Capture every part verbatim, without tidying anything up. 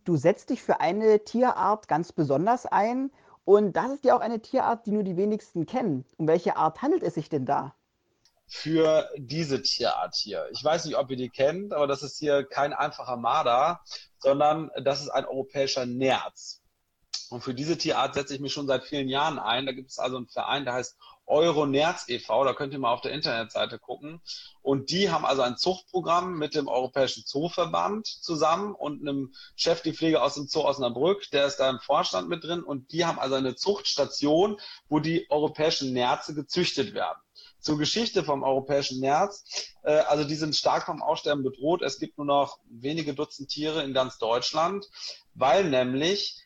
Du setzt dich für eine Tierart ganz besonders ein und das ist ja auch eine Tierart, die nur die wenigsten kennen. Um welche Art handelt es sich denn da? Für diese Tierart hier. Ich weiß nicht, ob ihr die kennt, aber das ist hier kein einfacher Marder, sondern das ist ein europäischer Nerz. Und für diese Tierart setze ich mich schon seit vielen Jahren ein. Da gibt es also einen Verein, der heißt Euronerz e V. Da könnt ihr mal auf der Internetseite gucken. Und die haben also ein Zuchtprogramm mit dem Europäischen Zooverband zusammen und einem Cheftierpfleger aus dem Zoo Osnabrück. Der ist da im Vorstand mit drin. Und die haben also eine Zuchtstation, wo die europäischen Nerze gezüchtet werden. Zur Geschichte vom europäischen Nerz. Äh, also die sind stark vom Aussterben bedroht. Es gibt nur noch wenige Dutzend Tiere in ganz Deutschland, weil nämlich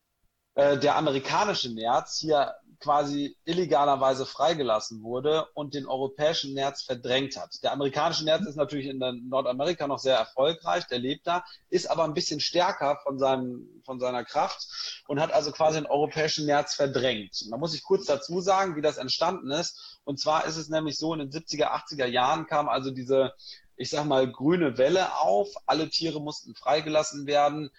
der amerikanische Nerz hier quasi illegalerweise freigelassen wurde und den europäischen Nerz verdrängt hat. Der amerikanische Nerz ist natürlich in Nordamerika noch sehr erfolgreich, der lebt da, ist aber ein bisschen stärker von, seinem, von seiner Kraft und hat also quasi den europäischen Nerz verdrängt. Da muss ich kurz dazu sagen, wie das entstanden ist. Und zwar ist es nämlich so, in den siebziger, achtziger Jahren kam also diese, ich sag mal, grüne Welle auf. Alle Tiere mussten freigelassen werden.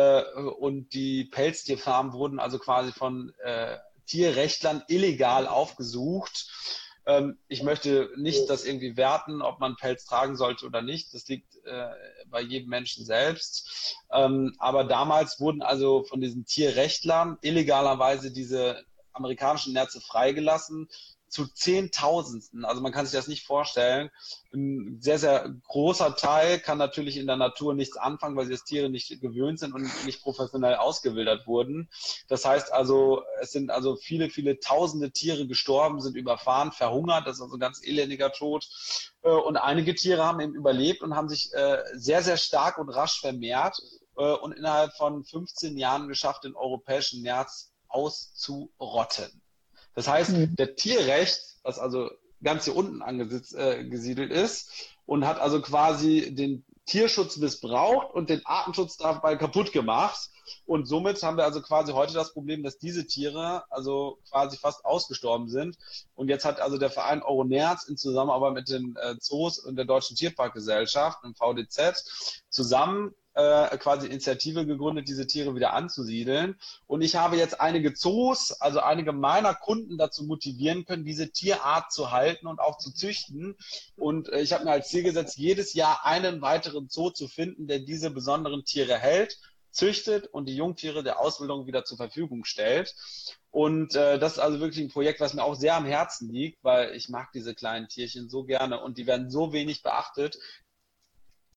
Und die Pelztierfarmen wurden also quasi von äh, Tierrechtlern illegal aufgesucht. Ähm, ich möchte nicht das irgendwie werten, ob man Pelz tragen sollte oder nicht. Das liegt äh, bei jedem Menschen selbst. Ähm, aber damals wurden also von diesen Tierrechtlern illegalerweise diese amerikanischen Nerze freigelassen. Zu Zehntausendsten, also man kann sich das nicht vorstellen. Ein sehr, sehr großer Teil kann natürlich in der Natur nichts anfangen, weil sie das Tiere nicht gewöhnt sind und nicht professionell ausgewildert wurden. Das heißt also, es sind also viele, viele tausende Tiere gestorben, sind überfahren, verhungert, das ist also ein ganz elendiger Tod. Und einige Tiere haben eben überlebt und haben sich sehr, sehr stark und rasch vermehrt und innerhalb von fünfzehn Jahren geschafft, den europäischen Nerz auszurotten. Das heißt, der Tierrecht, das also ganz hier unten angesiedelt äh, ist und hat also quasi den Tierschutz missbraucht und den Artenschutz dabei kaputt gemacht. Und somit haben wir also quasi heute das Problem, dass diese Tiere also quasi fast ausgestorben sind. Und jetzt hat also der Verein Euronerz in Zusammenarbeit mit den äh, Zoos und der Deutschen Tierparkgesellschaft, dem V D Z, zusammen äh, quasi Initiative gegründet, diese Tiere wieder anzusiedeln. Und ich habe jetzt einige Zoos, also einige meiner Kunden dazu motivieren können, diese Tierart zu halten und auch zu züchten. Und äh, ich habe mir als Ziel gesetzt, jedes Jahr einen weiteren Zoo zu finden, der diese besonderen Tiere hält, züchtet und die Jungtiere der Ausbildung wieder zur Verfügung stellt. Und äh, das ist also wirklich ein Projekt, was mir auch sehr am Herzen liegt, weil ich mag diese kleinen Tierchen so gerne und die werden so wenig beachtet.